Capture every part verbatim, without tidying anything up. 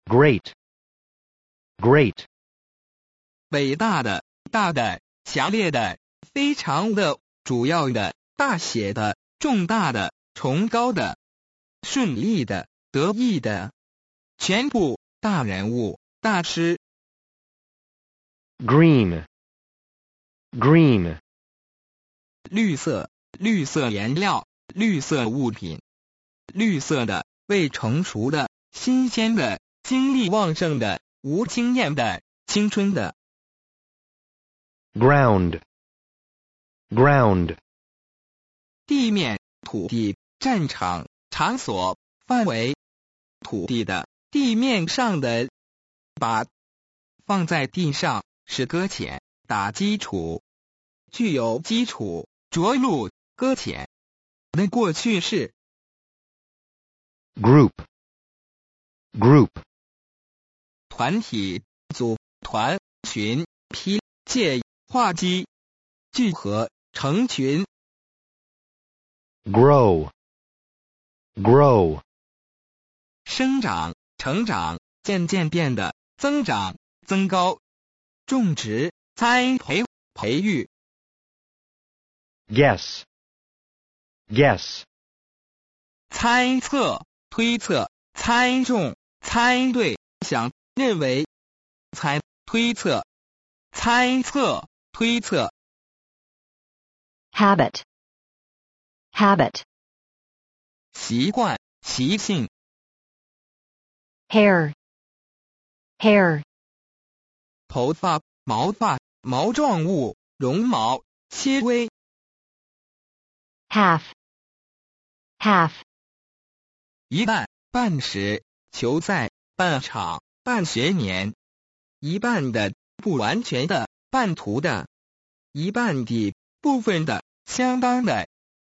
great, great, 伟大的、大的、强烈的、非常的、主要的、大写的、重大的、崇高的、顺利的、得意的、全部、大人物、大师。 green, green, 绿色、绿色颜料、绿色物品、绿色的、未成熟的、新鲜的、精力旺盛的、无经验的、青春的。 ground, ground, 地面、土地、战场、场所、范围。土地的、地面上的。把放在地上是搁浅，打基础，具有基础、着陆、搁浅的过去式。 group, group, 团体、组、团、群、批、界、化机、聚合、成群。 grow, grow, 生长、成长、渐渐变得、增长、增高、种植、栽培、培育。 guess, guess, 猜测、推测、猜中、猜对、想、认为、猜、推测、猜测、推测。 habit, habit, 习惯、习性。 hair, hair, 头发、毛发、毛状物、绒毛、纤维。 half, half, 一半、半时、球赛、半场、半学年。一半的、不完全的、半途的。一半的、部分的、相当的。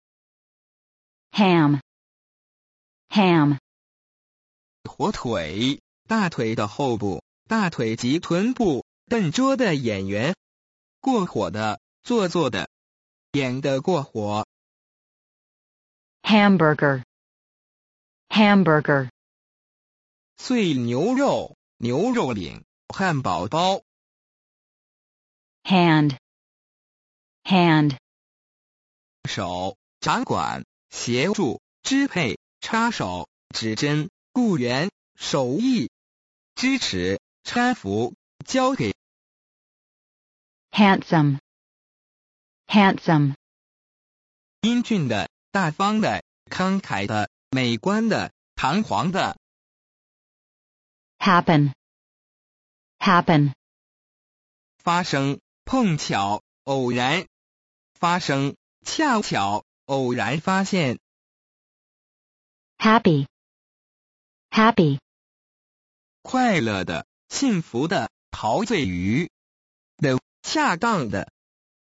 ham, ham, 火腿，大腿的后部，大腿及臀部，笨拙的演员，过火的，做作的，演得过火。 hamburger, hamburger, 碎牛肉，牛肉饼，汉堡包。 hand, hand, 手，掌管，协助，支配，插手，指针，雇员，手艺，支持，搀扶，交给。 handsome, handsome, 英俊的，大方的，慷慨的，美观的，堂皇的。 happen, happen, 发生，碰巧，偶然。发生，恰巧，偶然发现。 happy, happy, 快乐的，幸福的，陶醉于的，恰当的。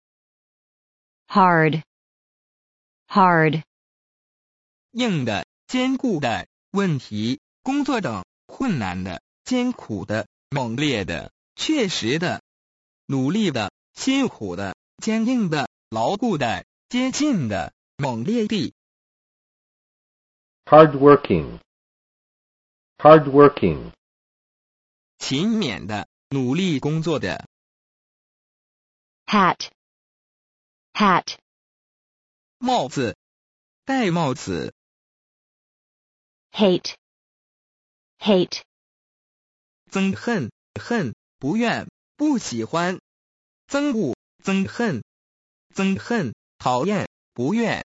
hard, hard, 硬的，坚固的，问题，工作等，困难的，艰苦的，猛烈的，确实的，努力的，辛苦的，坚硬的，牢固的，接近的，猛烈地。 hardworking, hardworking, 勤勉的，努力工作的。 hat, hat, 帽子，戴帽子。 hate, hate, 憎恨，恨，不愿，不喜欢。憎恶，憎恨，憎恨，讨厌，不愿。